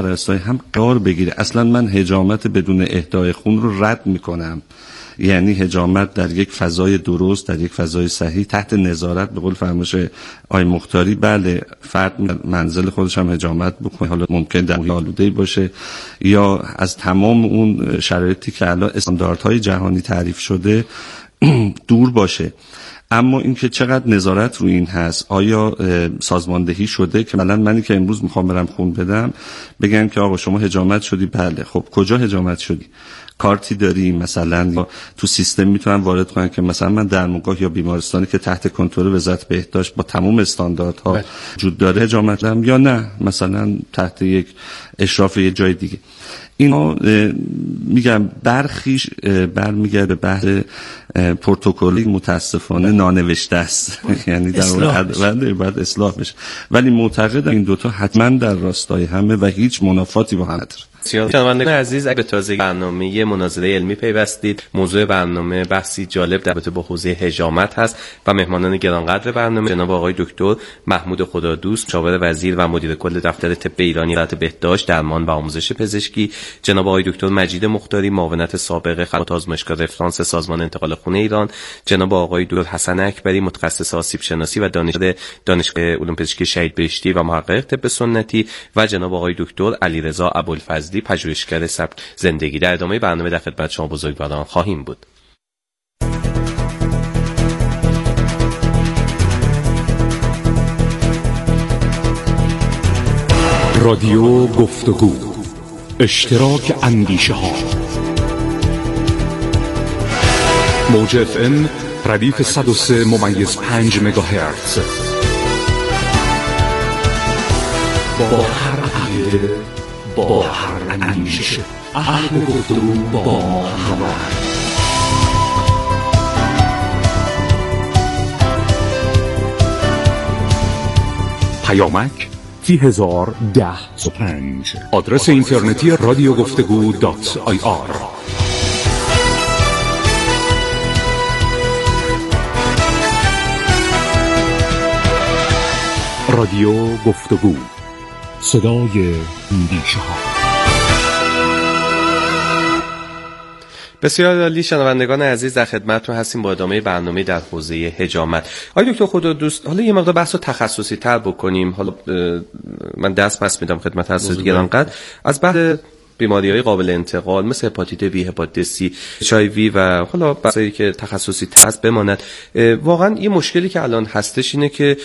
پرستاری هم قرار بگیره. اصلا من حجامت بدون اهدای خون رو رد میکنم. یعنی حجامت در یک فضای درست، در یک فضای صحیح، تحت نظارت، به قول فرمایش آقای مختاری، بله فرد منزل خودش هم حجامت بکنه، حالا ممکن در آلوده‌ای باشه یا از تمام اون شرایطی که الان استانداردهای جهانی تعریف شده دور باشه. اما اینکه چقدر نظارت روی این هست، آیا سازماندهی شده که مثلا منی که امروز میخوام برم خون بدم بگن که آقا شما حجامت شدی؟ بله. خب کجا حجامت شدی؟ کارتی داری مثلا؟ یا تو سیستم میتونن وارد کنن که مثلا من درمانگاه یا بیمارستانی که تحت کنترل وزارت بهداشت با تمام استانداردها وجود داره حجامت دارم یا نه مثلا تحت یک اشراف یه جای دیگه. اینا میگم برخیش برمیگرده به بحث پروتکلی متاسفانه نانوشته است. یعنی در واقع باید اصلاح بشه، ولی معتقدم این دوتا حتما در راستای همه و هیچ منافاتی با هم نداره. شنوندگان عزیز، اگه به تازه برنامه مناظره علمی پیوستید، موضوع برنامه بحثی جالب در رابطه با حوزه حجامت هست و مهمانان گرانقدر برنامه جناب آقای دکتر محمود خدادوست، مشاور وزیر و مدیر کل دفتر طب ایرانی وزارت بهداشت، درمان و آموزش پزشکی، جناب آقای دکتر مجید مختاری، معاونت سابق خدمات آزمایشگاه رفرانس سازمان انتقال خون ایران، جناب آقای دکتر حسن اکبری، متخصص آسیب شناسی و دانشگاه علوم پزشکی شهید بهشتی و محقق طب سنتی، و جناب آقای دکتر علیرضا ابوالفضلی، پژوهشگر سبک زندگی. در ادامه برنامه در خدمت شما بزرگواران خواهیم بود. رادیو گفتگو، اشتراک اندیشه ها. موج FM ردیف 103.5 مگاهرتز. با هر عقیده، با هر اندیشه، اهل گفتگو با همراه. پیامک 301005. آدرس اینترنتی radiogoftagu.ir. رادیو گفتگو، صدای اندیشه ها. بسیار عالی. شنوندگان عزیز، در خدمتتون هستیم با ادامه برنامه در حوزه حجامت. آقای دکتر خدادوست، حالا یه مقدار بحث رو تخصصی تر بکنیم. حالا من دست پس میدم خدمت حضرت گرانقدر از بعد بیماری‌های قابل انتقال مثل هپاتیت بی، هپاتیت سی، HIV و حالا بحثایی که تخصصی هست بماند. واقعا یه مشکلی که الان هستش اینه که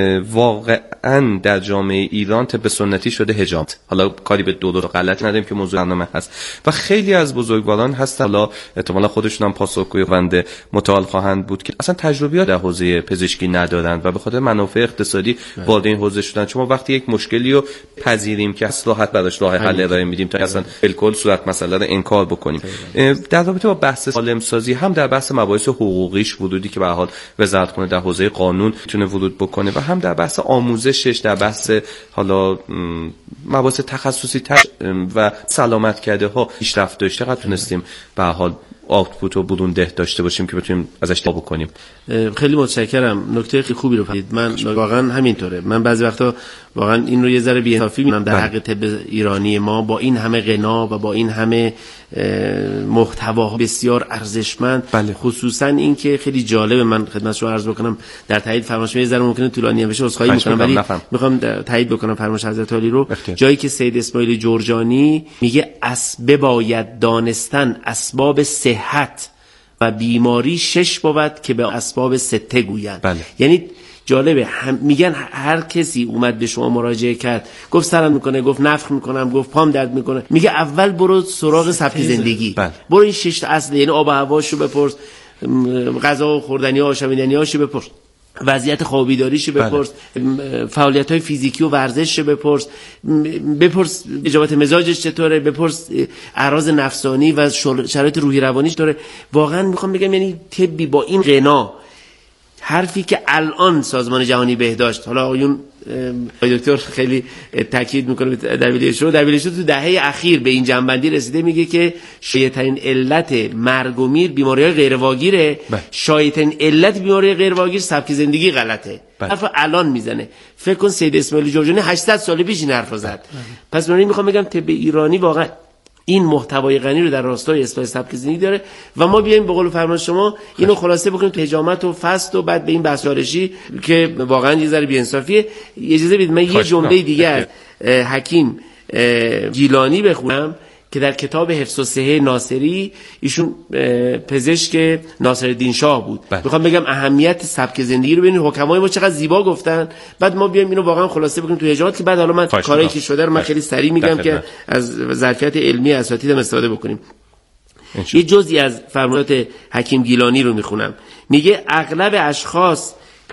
واقعا در جامعه ایران طب سنتی شده حجامت. حالا کاری به درست و غلط نداریم که موضوع برنامه هست و خیلی از بزرگواران هستن، حالا احتمالاً خودشون هم پاسخگوی بنده متعال خواهند بود، که اصلا تجربیات در حوزه پزشکی ندارن و به خاطر منافع اقتصادی وارد این حوزه شدن. شما وقتی یک مشکلی رو پذیریم که اصلاحات براش راه حل ارائه میدیم تا بالکل صورت مسئله رو انکار بکنیم. در رابطه با بحث سالم سازی، هم در بحث مباحث حقوقیش ورودی که به هر حال وزارت خونه در حوزه قانون میتونه ورود بکنه و هم در بحث آموزشش، در بحث حالا مباحث تخصصی تر و سلامت کرده ها پیشرفت داشته، چقدر تونستیم به هر حال آوتپوت رو برونده داشته باشیم که بتونیم ازش دفاع بکنیم. خیلی متشکرم، نکته خیلی خوبی رو فرمودید. من واقعا همینطوره. من بعضی وقتا واقعا این رو یه ذره بی‌انصافی می‌بینم در حق طب ایرانی ما، با این همه غنا و با این همه محتوا بسیار ارزشمند. خصوصا این که خیلی جالبه، من خدمت شما عرض بکنم در تایید فرمایش یه ذره ممکنه طولانی بشه، عذرخواهی می‌کنم، ولی می‌خوام تایید بکنم فرمایش حضرت عالی رو. جایی که سید اسماعیل جرجانی میگه بباید دانستن اسباب صحت و بیماری 6 بود که به اسباب 6 گویند. یعنی جالبه، میگن هر کسی اومد به شما مراجعه کرد، گفت سرم میکنه، گفت نفخ میکنم، گفت پام درد میکنه، میگه اول برو سراغ سبک زندگی. برو این 6 اصل، یعنی آب و هواشو بپرس، غذا و خوردنی ها، آشامیدنیاشو بپرس، وضعیت خوابیداریشو بپرس، فعالیت‌های فیزیکی و ورزششو بپرس، اجابت مزاجش چطوره، بپرس اعراض نفسانی و شرایط روحی روانیش چطوره. واقعا میخوام بگم یعنی طبی با این غنا، حرفی که الان سازمان جهانی بهداشت، حالا آقایون دکتر خیلی تاکید میکنه WHO تو دهه اخیر به این جنبندی رسیده، میگه که شایع‌ترین علت مرگ و میر بیماری‌های غیرواگیره. شایع‌ترین علت بیماری غیرواگیر سبک زندگی غلطه. حرف الان میزنه. فکر کن سید اسماعیل جرجانی 800 سال پیش این حرفو زد. پس من میخوام بگم طب ایرانی واقعا این محتوای غنی رو در راستای اصلاح سبک زندگی داره و ما بیایم به قول فرمان شما اینو خلاصه بکنیم تو حجامت و فست و بعد به این بحث جارشی که واقعا یه ذره بی‌انصافیه. اجازه بدید من یه جمله دیگه از حکیم گیلانی بخونم که در کتاب حفظ الصحه ناصری، ایشون پزشک ناصرالدین شاه بود. میخوام بگم اهمیت سبک زندگی رو ببینید حکمای ما چقدر زیبا گفتن، بعد ما بیایم اینو واقعا خلاصه بکنیم تو حجامت که بعد حالا من کارایی که شده رو من خیلی سریع میگم که از ظرفیت علمی اساتیدم استفاده بکنیم. یه جزئی از فرمایشات حکیم گیلانی رو میخونم. میگه اغلب اشخاص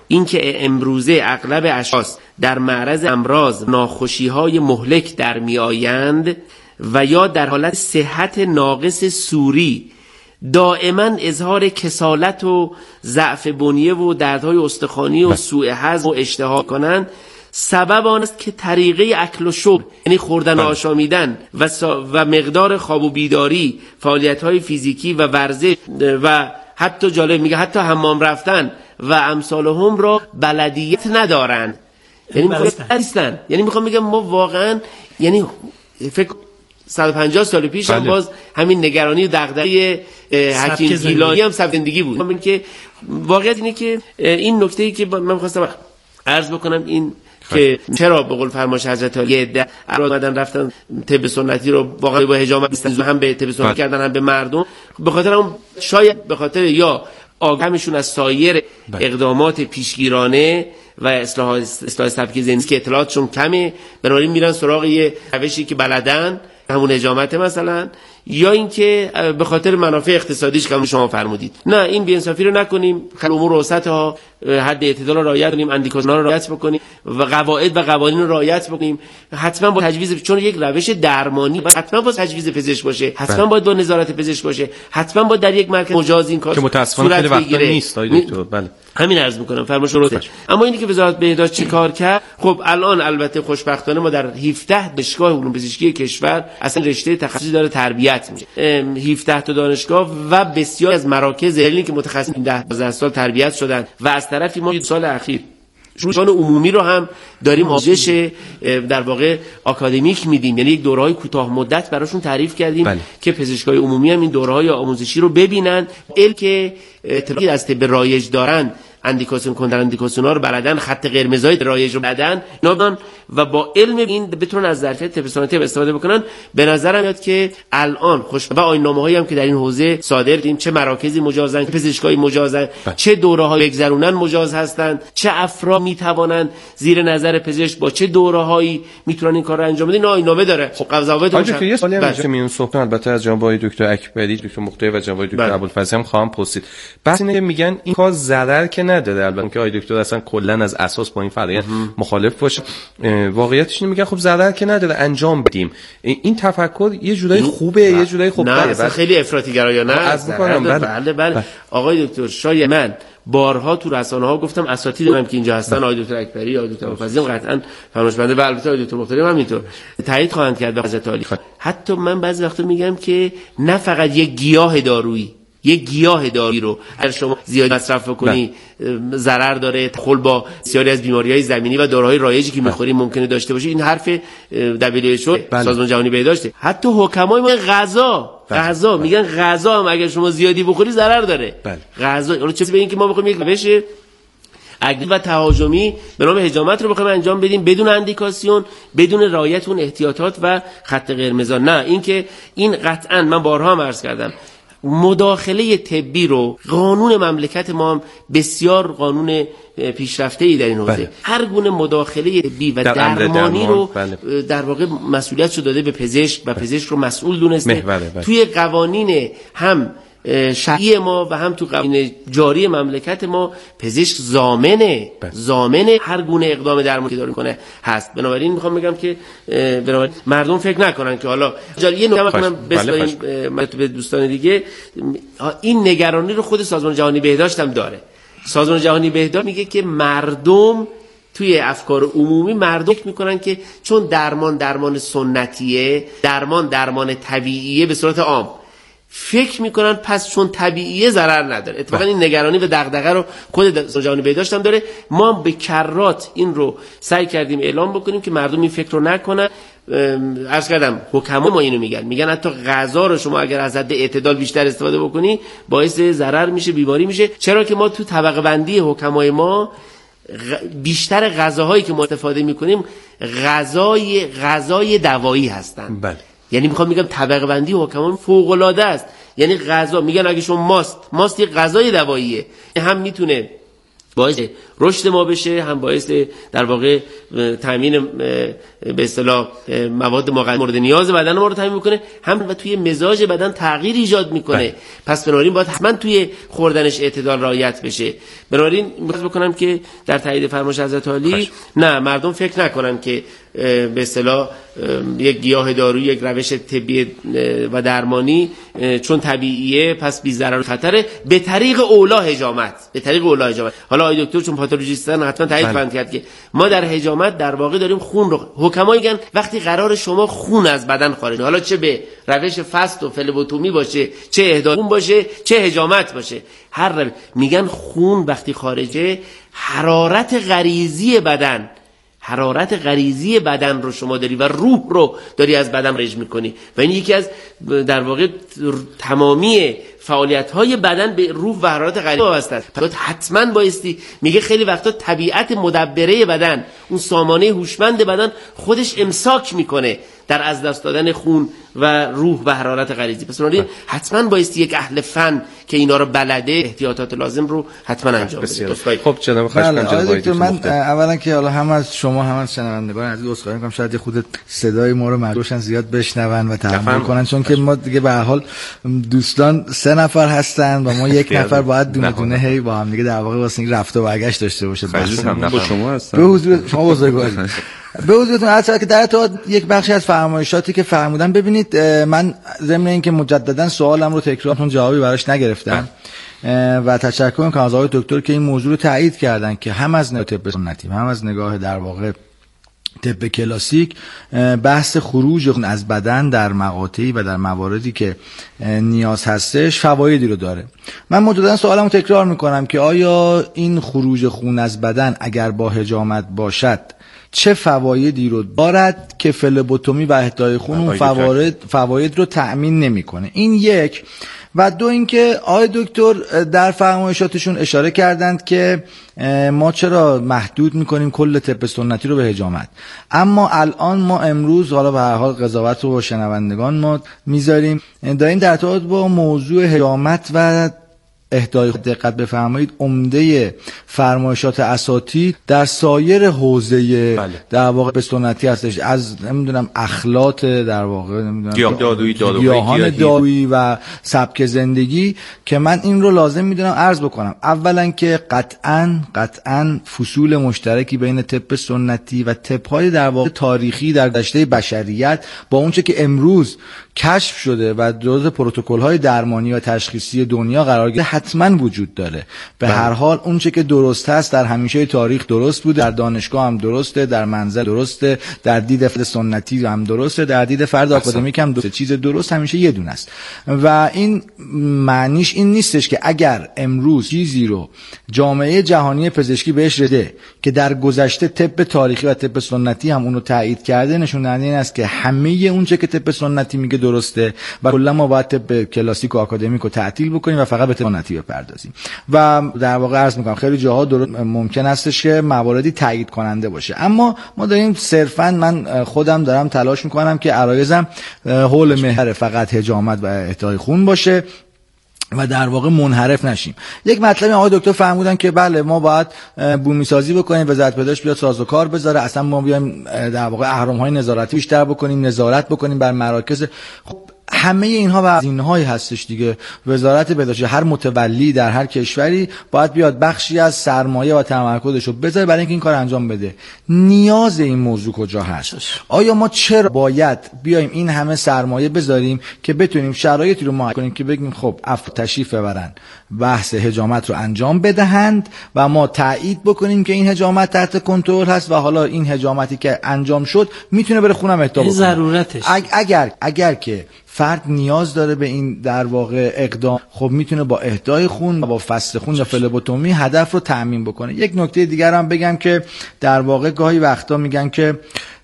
در معرض امراض ناخوشی‌های مهلک در میآیند و یا در حالت صحت ناقص صوری دائما اظهار کسالت و ضعف بنیه و دردهای استخوانی و سوء هضم و اشتها کنند، سبب آن است که طریقه اکل و شرب، یعنی خوردن و آشامیدن و مقدار خواب و بیداری، فعالیت‌های فیزیکی و ورزش و حتی جالب میگه حتی حمام رفتن و امثالهم را بلدیت ندارند. یعنی میخوام بگم ما واقعا یعنی فکر 150 سال پیش هم باز همین نگرانی و دغدغه حکیم گیلانی هم سبک زندگی بود. من که واقعیت اینه که این نکته‌ای که من خواستم عرض بکنم این که چرا به قول فرمایش حضرت علی افراد اومدن رفتن طب سنتی رو واقعا با حجامت هم به طب سنتی کردن هم به مردم، به خاطر اون شاید به خاطر یا آگاهیشون از سایر اقدامات پیشگیرانه و اصلاح سبک زندگی که اطلاعاتشون کمه، بنابراین میرن سراغ یه روشی که بلدن، همون حجامت مثلا، یا اینکه به خاطر منافع اقتصادیش که شما فرمودید. نه، این بی‌انصافی رو نکنیم، خیلی امور وسط‌ها، حد اعتدال رو رعایت کنیم، اندیکاسیون‌ها رو رعایت بکنیم و قواعد و قوانین رو رعایت بکنیم. حتما با تجویز، چون یک روش درمانی حتما با تجویز پزشک باشه، حتما باید با نظارت پزشک باشه، حتما باید در یک مرکز مجاز این کار که متأسفانه خیلی وقتا نیست دکتر. بله همین عرض میکنم فرمایش رو. اما اینی که وزارت بهداشت چیکار کرد، خب الان البته خوشبختانه ما در 17 دانشگاه علوم پزشکی کشور اصلا رشته تخصصی داره تربیت میشه. 17 تا دانشگاه و بسیار از مراکز علمی که متخصص 10 سال تربیت شدن و از طرفی ما سال اخیر شروع عمومی رو هم داریم آموزش در واقع آکادمیک میدیم، یعنی یک دوره‌های کوتاه مدت براشون تعریف کردیم که پزشکای عمومی هم این دوره‌های آموزشی رو ببینن، که اطلاعی از طب رایج دارن، اندیکاسیون‌ها رو بلدن، خط قرمزای رایج رو بلدن و با علم این بتونن از ظرفیت طب سنتی استفاده بکنن. به نظرم میاد که الان و آیین‌نامه‌هایی هم که در این حوزه صادر کردیم، چه مراکزی مجازن، چه پزشکای مجازن، چه دوره‌های بگذرونن مجاز هستند، چه افراد میتوانند زیر نظر پزشک با چه دوره‌هایی میتونن این کار رو انجام بدن، این آیین‌نامه داره. خب قضاوت روشن. یه سوالی هم که میون صحبت البته از جناب آقای دکتر اکبری، دکتر مقتدی و جناب آقای دکتر ابوالفضل هم خواهم پرسید. بس اینه که میگن این کار ضرر که نداره، البته که آقای دکتر اصلا کلا از اساس با این فرآیند مخالف باشه. واقعیتش اینه میگن خب ضرر که نداره انجام بدیم. این تفکر یه جورایی خوبه، یه جورایی خوب نه، خیلی افراطی گرایانه است. بله. آقای دکتر شاید من بارها تو رسانه‌ها گفتم، اساتیدم که اینجا هستن، آقای دکتر اکبری، آقای دکتر ابوالفضل قطعاً فرمایش بنده و البته آقای دکتر مقتدی هم همینطور تایید خواهند کرد به حضرت عالی. حتی من بعضی وقتا میگم که نه فقط یک گیاه دارویی رو اگر شما زیاد مصرف کنی ضرر داره، تداخل با بسیاری از بیماری‌های زمینی و داروهای رایجی که می‌خوریم ممکنه داشته باشه. این حرف WHO سازمان جهانی بهداشت. حتی حکمای ما غذا میگن غذا هم اگر شما زیادی بخوری ضرر داره. غذا اون چیزی به این که ما بخوایم یک روش اگریسیو و تهاجمی به نام حجامت رو بخوایم انجام بدیم بدون اندیکاسیون، بدون رعایت اون احتیاطات و خط قرمزا، نه، این که این قطعاً من بارها عرض کردم مداخله طبی رو قانون مملکت ما هم بسیار قانون پیشرفته‌ای در این حوزه، هر گونه مداخله طبی و درمانی رو در واقع مسئولیتش رو داده به پزشک و پزشک رو مسئول دونسته. توی قوانین هم شرعی ما و هم تو قوانین جاری مملکت ما پزشک ضامن هر گونه اقدام درمانی که داره میکنه هست. بنابراین میخوام بگم که مردم فکر نکنن که حالا یه نکته میخوام بسپاریم به دوستان دیگه، این نگرانی رو خود سازمان جهانی بهداشت هم داره. سازمان جهانی بهداشت میگه که مردم توی افکار عمومی مردم میکنن که چون درمان سنتیه، درمان طبیعیه به صورت عام، فکر میکنن پس چون طبیعیه ضرر نداره. اتفاقا این نگرانی و دغدغه رو خود جهانی بهداشت هم داره. ما به کرات این رو سعی کردیم اعلام بکنیم که مردم این فکر رو نکنن. عرض کردم حکما ما اینو میگن حتی غذا رو شما اگر از حد اعتدال بیشتر استفاده بکنی باعث ضرر میشه، بیماری میشه. چرا که ما تو طبقه بندی حکمای ما بیشتر غذاهایی که ما استفاده میکنیم غذای دوایی هستن. بله. یعنی میخوام بگم طبقه بندی حکما فوق العاده است. یعنی غذا میگن اگه شما ماست یک غذای دواییه، هم میتونه باعث رشد ما بشه، هم باعث در واقع تامین به اصطلاح مواد مورد نیاز بدن ما رو تامین میکنه، هم و توی مزاج بدن تغییر ایجاد میکنه. پس بنابراین باید حتما توی خوردنش اعتدال رعایت بشه. بنابراین میخوام بکنم که در تایید فرمایش حضرت عالی نه مردم فکر نکنن که به اصطلاح یک گیاه دارویی، یک روش طبی و درمانی چون طبیعیه پس بی ضرر و خطره. به طریق اولا حجامت. حالا آقای دکتر چون پاتولوژیستن حتما تایید خواهند کرد که ما در حجامت در واقع داریم خون رو، حکما میگن وقتی قرار شما خون از بدن خارج، حالا چه به روش فست و فلبوتومی باشه، چه اهدای خون باشه، چه حجامت باشه، هر میگن خون وقتی خارجه حرارت غریزی بدن رو شما داری و روح رو داری از بدن خارج میکنی و این یکی از در واقع تمامی فعالیت‌های بدن به روح و حرارت غریزی وابسته است. پس حتما بایستی، میگه خیلی وقتا طبیعت مدبره بدن، اون سامانه هوشمند بدن خودش امساک میکنه در از دست دادن خون و روح و حرارت غریزی. پس اونایی حتما بایستی یک اهل فن که اینا رو بلده احتیاطات لازم رو حتما انجام بده. خب جناب خواهش من اولا که حالا هم از شما هم از شنوندگان عزیز عذرخواهی می‌کنم شاید خود صدای ما رو مردوشن زیاد بشنون و تحمل کنن، چون که ما دیگه به هر حال دوستان 3 نفر هستن و ما 1 نفر باید دونه دونه هی با هم دیگه در واقع واسه این رفت و برگشت داشته باشه. با شما هستم. به حضور شما بزرگواری. به حضورتون عرض که در ارتباط یک بخشی از فرمایشاتی که فرمودن، ببینید من ضمن اینکه مجددا سوالم رو تکرارتون جوابی براش نگرفتم و تشکر می‌کنم از آقای دکتر که این موضوع رو تایید کردن که هم از نگاه طب سنتی هم از نگاه در واقع طب کلاسیک بحث خروج خون از بدن در مقاطعی و در مواردی که نیاز هستش فوایدی رو داره. من مجددا سوالمو تکرار میکنم که آیا این خروج خون از بدن اگر با حجامت باشد چه فوایدی رو دارد که فلبوتومی و اهدای خون اون فواید رو تأمین نمیکنه؟ این یک. و دو اینکه آقای دکتر در فرمایشاتشون اشاره کردند که ما چرا محدود میکنیم کل طب سنتی رو به حجامت، اما الان ما امروز حالا به هر حال قضاوت رو با شنوندگان ما میذاریم داریم در ارتباط با موضوع حجامت و اهدای دقت بفرمایید عمده فرمایشات اساتید در سایر حوزه در واقع به سنتی هستش، از نمیدونم اخلاط در واقع نمیدونم گیاهان دارویی و سبک زندگی، که من این رو لازم میدونم عرض بکنم. اولا که قطعاً فصول مشترکی بین طب سنتی و طب‌های در واقع تاریخی در گذشته بشریت با اونچه که امروز کشف شده و جزء پروتکل‌های درمانی و تشخیصی دنیا قرار گرفته حتما وجود داره. به هر حال اونچه که درست هست در همیشه تاریخ درست بوده، در دانشگاه هم درسته، در منزل درسته، در دید فرد سنتی هم درسته، در دید فرد آکادمیک هم درسته. چیز درست همیشه یه دونه است و این معنیش این نیستش که اگر امروز چیزی رو جامعه جهانی پزشکی بهش رسیده که در گذشته طب تاریخی و طب سنتی هم اونو تایید کرده، نشون دهنده این است که همه اونچه که طب سنتی میگه درسته و کلا ما باید طب کلاسیک و آکادمیک رو تعطیل بکنیم و فقط به طب سنتی بپردازیم. و در واقع عرض میکنم خیلی جاها ممکن استش که مواردی تایید کننده باشه، اما ما داریم صرفا، من خودم دارم تلاش میکنم که عرایزم حول محور فقط حجامت و اهدای خون باشه و در واقع منحرف نشیم. یک مطلبی آقای دکتر فرمودن که بله ما باید بومی سازی بکنیم، وزارت بهداشت بیاد سازوکار بذاره، اصلا ما بیایم در واقع اهرم‌های نظارتی بیشتر بکنیم، نظارت بکنیم بر مراکز. خب همه اینها وظیفه‌هایی هستش دیگه. وزارت بهداشتی، هر متولی در هر کشوری باید بیاد بخشی از سرمایه و تمرکزش رو بذاره برای اینکه این کار انجام بده. نیاز این موضوع کجا هست؟ آیا ما چرا باید بیایم این همه سرمایه بذاریم که بتونیم شرایطی رو معین کنیم که بگیم خب تشریف ببرن بحث حجامت رو انجام بدهند و ما تایید بکنیم که این حجامت تحت کنترل هست و حالا این حجامتی که انجام شد میتونه بره خونم اهدا بکنه ضرورتش. اگر که فرد نیاز داره به این در واقع اقدام، خب میتونه با اهدای خون و با فصل خون یا فلبوتومی هدف رو تأمین بکنه. یک نکته دیگر هم بگم که در واقع گاهی وقتا میگن که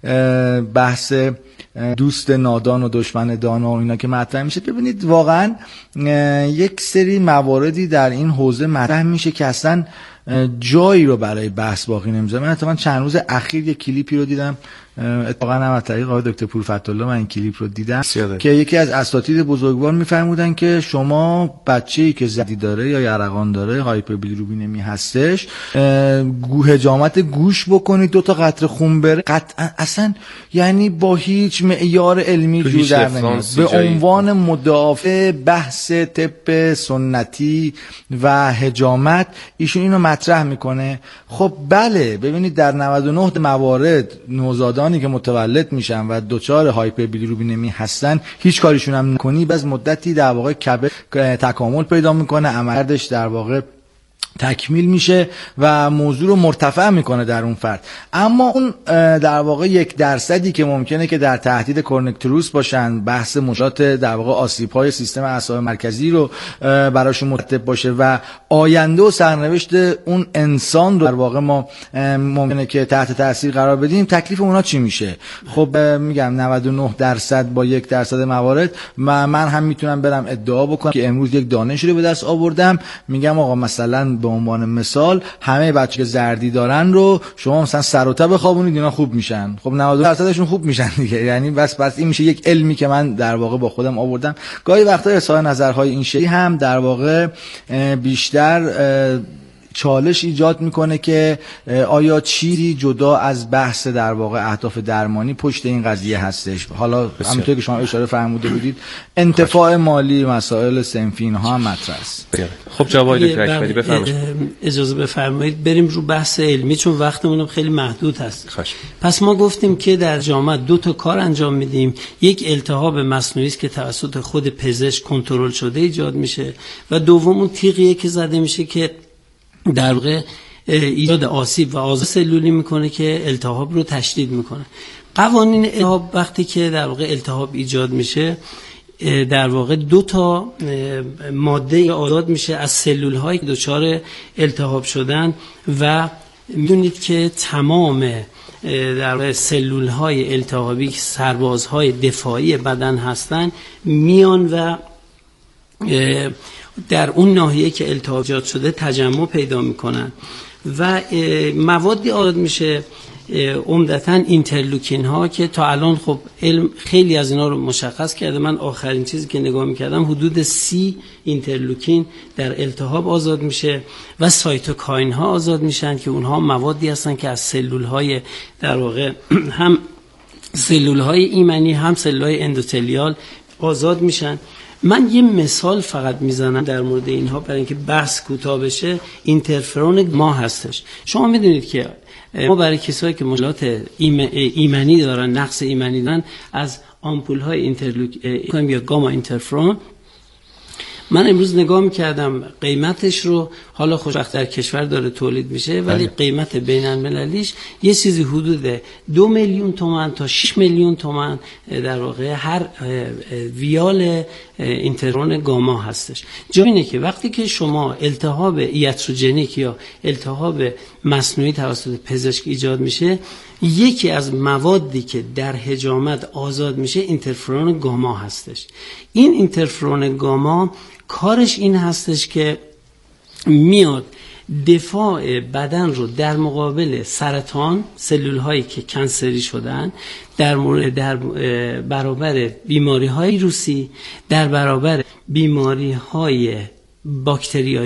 بحث دوست نادان و دشمن دانا و اینا که مطرح میشه، ببینید واقعا یک سری مواردی در این حوزه مطرح میشه که اصلا جایی رو برای بحث باقی نمیذاره. من اتفاقا چند روز اخیر یک کلیپی رو دیدم، اتفاقا هم از طریق آقای دکتر پورفتالله من این کلیپ رو دیدم که یکی از اساتید بزرگوار میفرمودن که شما بچه‌ای که زدی داره یا یرقان داره، هایپربیلیروبینمی هستش، حجامت گوش بکنید 2 تا قطره خون بره، قطعا اصلا یعنی با هیچ معیار علمی جور در نمیاد. به عنوان مدافع بحث طب سنتی و حجامت ایشون اینو مطرح میکنه. خب بله، ببینید در 99 موارد نوزادانی که متولد میشن و دچار هایپربیلیروبینمی هستن هیچ کاریشون هم نکنی، بعد مدتی در واقع کبد تکامل پیدا میکنه، عملکردش در واقع تکمیل میشه و موضوع رو مرتفع میکنه در اون فرد. اما اون در واقع 1% که ممکنه که در تهدید کورنکتروس باشن، بحث مشکلات در واقع آسیب‌های سیستم اعصاب مرکزی رو براشون مرتب باشه و آینده و سرنوشت اون انسان رو در واقع ما ممکنه که تحت تاثیر قرار بدیم، تکلیف اونا چی میشه؟ خب میگم 99% با 1% موارد من هم میتونم برم ادعا بکنم که امروز یک دانشی رو به دست آوردم، میگم آقا مثلا به عنوان مثال همه بچه که زردی دارن رو شما مثلا سر و ته بخوابونید اینا خوب میشن. خب 92%شون خوب میشن دیگه. یعنی بس این میشه یک علمی که من در واقع با خودم آوردم. گاهی وقتا اظهار نظرهای این شکلی هم در واقع بیشتر چالش ایجاد میکنه که آیا چیزی جدا از بحث در واقع اهداف درمانی پشت این قضیه هستش. حالا همونطور که شما اشاره فرموده بودید انتفاع مالی، مسائل صنفی اینها هم مطرح است. خب جواد دکتر اکبری بفرمایید. اجازه بفرمایید بریم رو بحث علمی چون وقتمون خیلی محدود هست. پس ما گفتیم که در جامعه 2 تا کار انجام میدیم. یک التهاب مصنوعی است که توسط خود پزشک کنترل شده ایجاد میشه و دوم اون تیغیه که زده میشه که در واقع ایجاد آسیب و آزار سلولی میکنه که التهاب رو تشدید میکنه. قوانین التهاب وقتی که در واقع التهاب ایجاد میشه در واقع 2 تا ماده آزاد میشه از سلول هایی که دچار التهاب شدن و میدونید که تمام در واقع سلول های التهابی که سربازهای دفاعی بدن هستن میان و در اون ناحیه که التهاب ایجاد شده تجمع پیدا میکنن و موادی آزاد میشه عمدتاً اینترلوکین ها که تا الان خب علم خیلی از اینا رو مشخص کرده. من آخرین چیزی که نگاه میکردم حدود 30 اینترلوکین در التهاب آزاد میشه و سایتوکاین ها آزاد میشن که اونها موادی هستن که از سلول های در واقع هم سلول های ایمنی هم سلول های اندوتلیال آزاد میشن. من یه مثال فقط میزنم در مورد اینها برای اینکه بحث کوتاه بشه. اینترفرون ما هستش. شما میدونید که ما برای کسایی که مشکلات ایمنی دارن، نقص ایمنی دارن، از آمپول های اینترلوکین یا گاما اینترفرون من امروز نگاه میکردم قیمتش رو، حالا خوشبخت در کشور داره تولید میشه ولی قیمت بین المللیش یه چیزی حدود 2 میلیون تومان تا 6 میلیون تومان در واقع هر ویال اینترفرون گاما هستش. جا اینه که وقتی که شما التهاب ایاتروژنیک یا التهاب مصنوعی توسط پزشک ایجاد میشه، یکی از موادی که در حجامت آزاد میشه اینترفرون گاما هستش. این اینترفرون گاما کارش این هستش که میاد دفاع بدن رو در مقابل سرطان، سلول هایی که کنسری شدن، در برابر بیماری های ویروسی، در برابر بیماری های باکتریایی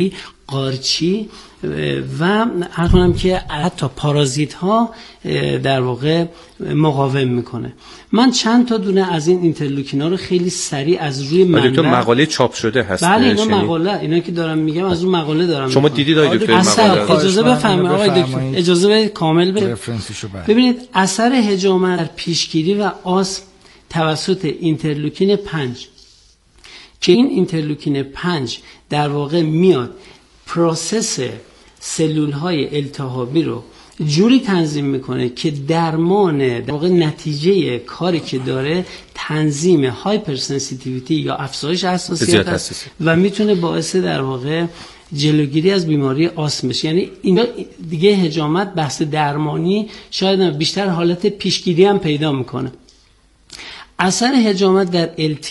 قارچی و هر کنم که حتی پارازیت ها در واقع مقاوم میکنه. من چند تا دونه از این اینترلوکینا رو خیلی سریع از روی منبع دکتر مقاله چاپ شده هست. بله اینا مقاله، اینا که دارم میگم از اون مقاله دارم. شما دیدید آقای دکتر مقاله؟ اجازه بفرمایید آقای دکتر، اجازه بدید کامل ببینید اثر هجامت در پیشگیری و آسم توسط اینترلوکین 5 که این اینترلوکین 5 در واقع میاد پروسس سلول های التهابی رو جوری تنظیم میکنه که درمان در واقع نتیجه کاری که داره تنظیم هایپر سنسیتیویتی یا افزایش حساسیت است و میتونه باعث در واقع جلوگیری از بیماری آسم بشه. یعنی اینجا دیگه هجامت بحث درمانی شاید بیشتر حالت پیشگیری هم پیدا میکنه. اثر هجامت در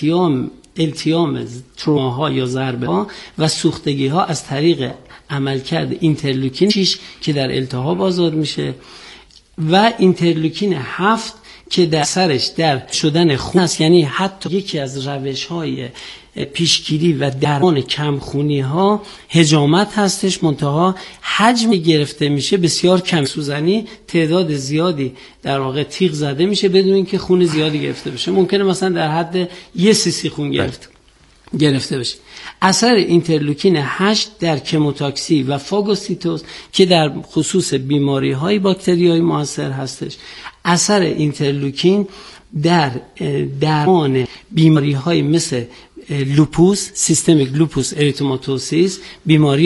التیام تروماها یا ضربه ها و سوختگی ها از طریق عملکرد اینترلوکین 6 که در التهاب آزاد میشه و اینترلوکین 7 که در اثرش در شدن خون است، یعنی حتی یکی از روش‌های پیشگیری و درمان کمخونی ها هجامت هستش، منتها حجم گرفته میشه بسیار کم، سوزنی تعداد زیادی در واقع تیغ زده میشه بدون اینکه خون زیادی گرفته بشه، ممکنه مثلا در حد 1 cc خون گرفته بشه. اثر اینترلوکین 8 در کموتاکسی و فاگوسیتوز که در خصوص بیماری های باکتریایی موثر هستش. اثر اینترلوکین در درمان بیماری های مثل لوپوس، سیستمیک لوپوس اریتماتوسیس، بیماری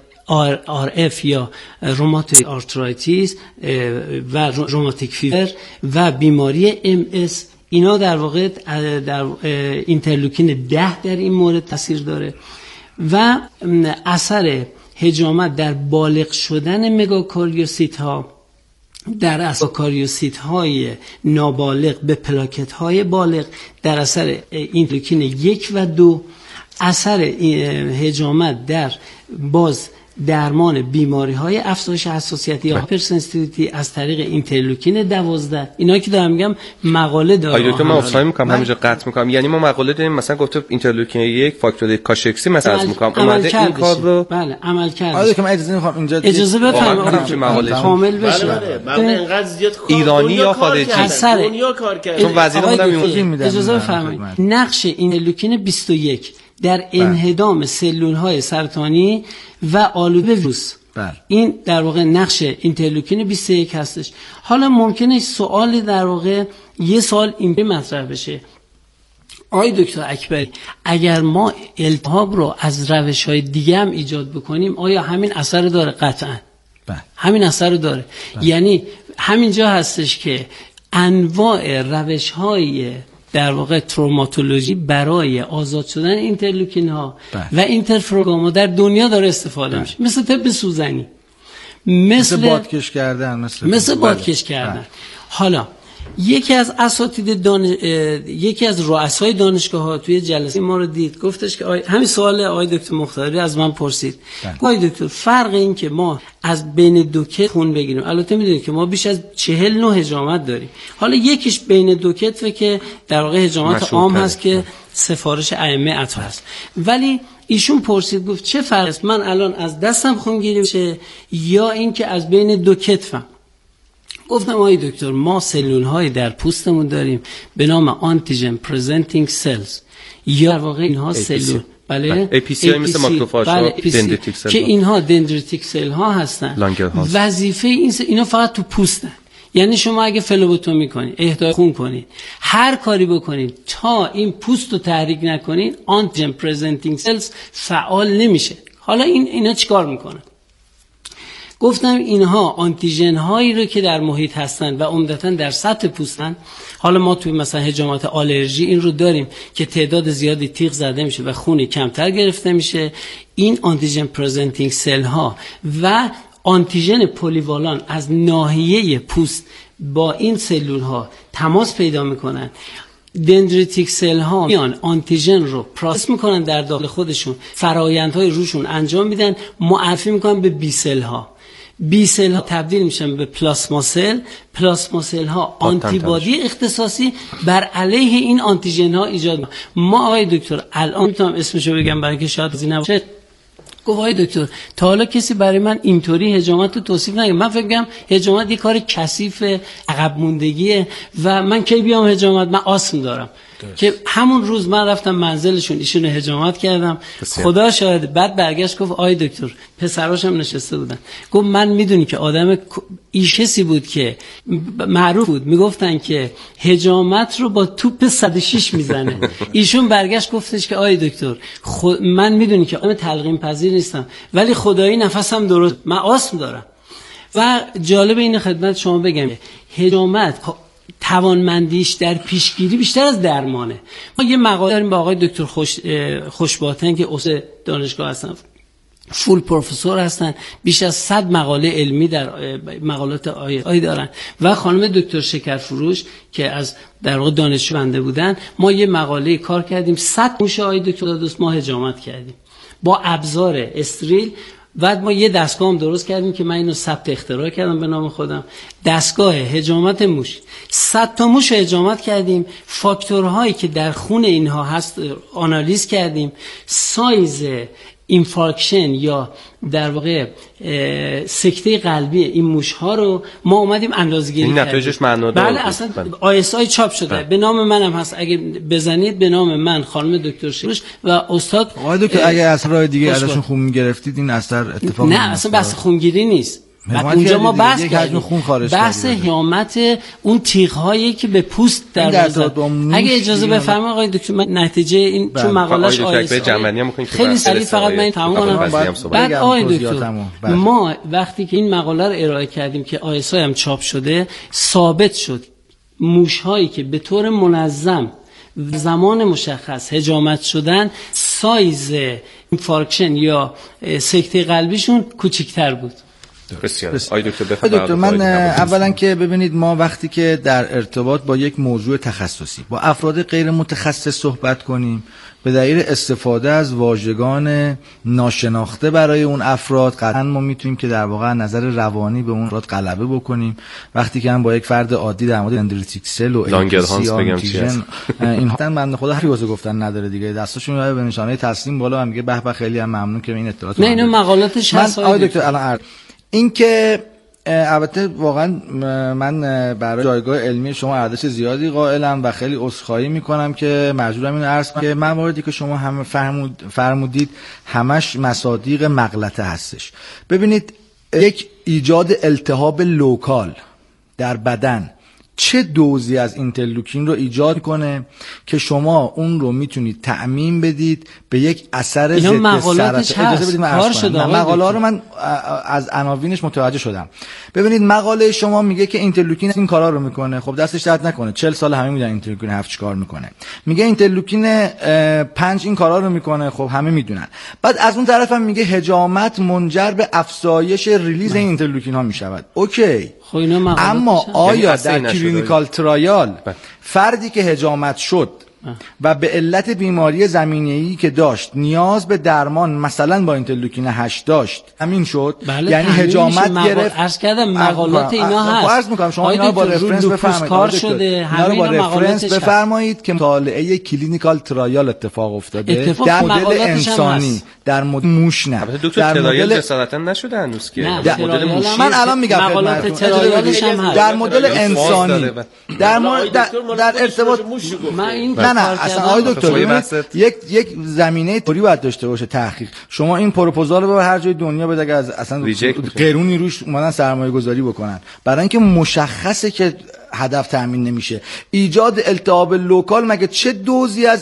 RF یا روماتوید آرترایتیس و روماتیک فیور و بیماری MS، اینا در واقع در اینترلوکین 10 در این مورد تاثیر داره. و اثر هجامت در بالغ شدن مگاکاریوسیت ها در اثر کاریوسیت های نابالغ به پلاکت های بالغ در اثر اینترلوکین 1 و 2، اثر هجامت در باز درمان بیماری های افزایش حساسیتی یا هایپرسنسیتیویتی از طریق اینترلوکین 12، اینا که دارم میگم مقاله داره. آیا دکتر من اصلاح میکنم همینجا قطع میکنم، یعنی ما مقاله داریم مثلا گفته اینترلوکین 1 فاکتور کاشکسی مثلا از میکنم اومده این کار رو بله عمل کرد. آیا که من اجازه میخوام اینجا اجازه بفرمایید کامل بشه. بله اینقدر زیاد ایرانی یا خارجی دنیا کار کرد. چون وزیر خودم اجازه بفرمایید نقش اینترلوکین 21 در انهدام سلول‌های سرطانی و آلوده ویروس، این در واقع نقش اینترلوکین 21 هستش. حالا ممکنه سوال در واقع یه سوال این مطرح بشه، آقای دکتر اکبری اگر ما التهاب رو از روش‌های دیگه هم ایجاد بکنیم آیا همین اثر داره؟ قطعاً همین اثر داره. یعنی همینجا هستش که انواع روش‌های در واقع تروماتولوژی برای آزاد شدن اینترلوکین ها و اینترفروگاما در دنیا داره استفاده میشه، مثل طب سوزنی، مثل بادکش کردن، مثل بادکش کردن. حالا یکی از اساتید یکی از رؤسای دانشگاه ها توی جلسه ما رو دید، گفتش که همین سوال آقای دکتر مختاری از من پرسید، آقای دکتر فرق این که ما از بین دو کتف خون بگیریم، البته میدونید که ما بیش از 40 نوع هجامت داریم، حالا یکیش بین دو کتفه که در واقع هجامت عام هست که سفارش ائمه عطا هست، ولی ایشون پرسید گفت چه فرق است من الان از دستم خون گیری بشه یا این که از بین دو کتفم؟ گفتم آقای دکتر ما سلول های در پوستمون داریم به نام آنتیژن پرزنتینگ سلز یا در واقع اینها سلول بله APC مثل ماکروفاژ ها دندریتیک سل که اینها دندریتیک سل ها هستن، وظیفه اینا فقط تو پوستن. یعنی شما اگه فلوبوتومی کنید، اهدای خون کنید، هر کاری بکنید تا این پوست رو تحریک نکنید آنتیژن پرزنتینگ سلز فعال نمیشه. حالا اینا چیکار میکنن؟ گفتم اینها آنتیژن هایی رو که در محیط هستن و عمدتاً در سطح پوستن، حالا ما توی مثلا هجامت آلرژی این رو داریم که تعداد زیادی تیغ زده میشه و خون کمتر گرفته میشه، این آنتیژن پرزنتینگ سل ها و آنتیژن پلیوالان از ناحیه پوست با این سلول ها تماس پیدا میکنن، دندریتیک سل ها میان آنتیژن رو پروسس میکنن در داخل خودشون، فرآیندهای روشون انجام میدن، معرفی میکنن به بی سل ها، بی سل ها تبدیل میشن به پلاسما سل، پلاسما سل ها آنتیبادی اختصاصی بر علیه این آنتیژن ها ایجاد ما آقای دکتر الان میتونم اسمشو بگم برای که شاید زی نباشه، گفت آقای دکتر تا حالا کسی برای من اینطوری حجامت رو توصیف نکرد. من فکر می‌کنم حجامت یه کار کثیف عقب موندگیه و من کی بیام حجامت؟ من آسم دارم. که همون روز من رفتم منزلشون، ایشون حجامت کردم. خدا شاهد. بعد برگشت گفت آی دکتر، پسراشم نشسته بودن، گفت من میدونی که آدم کسی بود که معروف بود، میگفتن که حجامت رو با توپ 106 میزنه. ایشون برگشت گفتش که آی دکتر من میدونی که آدم تلقین پذیر نیستم ولی خدایی نفسم درست، من آسم دارم. و جالب این خدمت شما بگم حجامت توانمندیش در پیشگیری بیشتر از درمانه. ما یه مقاله داریم با آقای دکتر خوشباطن که استاد دانشگاه هستن، فول پروفسور هستن، بیش از 100 مقاله علمی در مقالات آی دارن و خانم دکتر شکرفروش که از در واقع دانشجو بنده بودن. ما یه مقاله کار کردیم 100 موش آی دکتر دوست ما حجامت کردیم با ابزار استریل. بعد ما یه دستگاه هم درست کردیم که من اینو ثبت اختراع کردم به نام خودم، دستگاه حجامت موش. 100 تا موش حجامت کردیم، فاکتورهایی که در خون اینها هست آنالیز کردیم، سایز اینفارکشن یا در واقع سکته قلبی این موش‌ها رو ما اومدیم اندازه‌گیری کردیم. این نتایجش معنادار بود. بله اصلا ISI چاپ شده. به نام منم هست، اگه بزنید به نام من، خانم دکتر شیروش و استاد. آقای دکتر اگه از راه دیگه ازشون خون می‌گرفتید این اثر اتفاق نه اصلا بحث خونگیری نیست. بعد اونجا ما بحث کردیم بحث حیامت اون تیغ‌هایی که به پوست در اگه اجازه بفرمایید آقای دکتر من نتیجه این چون مقاله‌اش خیلی سریع فقط من تمام کنم. بعد آقای دکتر ما وقتی که این مقاله رو ارائه کردیم که ISI هم چاپ شده، ثابت شد موش‌هایی که به طور منظم زمان مشخص حجامت شدن سایز اینفارکشن یا سکته قلبیشون کوچکتر بود. بسیار. دکتر من اولا که ببینید ما وقتی که در ارتباط با یک موضوع تخصصی با افراد غیر متخصص صحبت کنیم به دلیل استفاده از واژگان ناشناخته برای اون افراد قطعا ما میتونیم که در واقع نظر روانی به اون افراد غلبه بکنیم. وقتی که هم با یک فرد عادی در مورد دندریتیک سل و لانگرهانس بگم چی هست این حتما بنده خدا هر واسه گفتن نداره دیگه، دستاشون میاد به نشانه تسلیم بالا هم میگه به به خیلی هم ممنون که این اطلاعات نه اینو مقالاتش هست. آقای دکتر الان این که البته واقعا من برای جایگاه علمی شما ارزش زیادی قائلم و خیلی عذرخواهی میکنم که مجبورم اینو عرض کنم که مواردی که شما هم فرمودید همش مصادیق مغلطه هستش. ببینید یک ایجاد التهاب لوکال در بدن چه دوزی از اینترلوکین رو ایجاد کنه که شما اون رو میتونید تعمیم بدید به یک اثر ضد سرطان. اجازه بدید من عرض کنم. مقاله ها رو من از عناوینش متوجه شدم. ببینید مقاله شما میگه که اینترلوکین این کارا رو میکنه، خب دستش درد نکنه، 40 سال همه میدونن اینترلوکین 7 چیکار میکنه. میگه اینترلوکین 5 این کارا رو میکنه، خب همه میدونن. بعد از اون طرف هم میگه حجامت منجر به افزایش ریلیز اینترلوکین ها میشود. اوکی، اما آیا در کلینیکال ترایال فردی که حجامت شد و به علت بیماری زمینه‌ای که داشت نیاز به درمان مثلا با اینترلوکین 8 داشت همین شد؟ بله یعنی حجامت گرفت. عرض کردم مقالات اینا هست. عرض می‌کنم شما اینا با رفرنس بفرمایید. اینا رو با رفرنس بفرمایید که مطالعه کلینیکال ترایال اتفاق افتاده در مدل انسانی، در مدل موش نه. در مدل جسارتا نشده هنوز که مدل موش. من الان میگم مقالات ترایالش هم هست در مدل انسانی، در ارتباط نه اصلا آقای دکتر یک زمینه طوری باید داشته باشه تحقیق. شما این پروپوزال رو به هر جای دنیا بده اگه از اصلا قرونی روش اومدن سرمایه گذاری بکنن برای اینکه مشخصه که هدف تامین نمیشه. ایجاد التهاب لوکال مگه چه دوزی از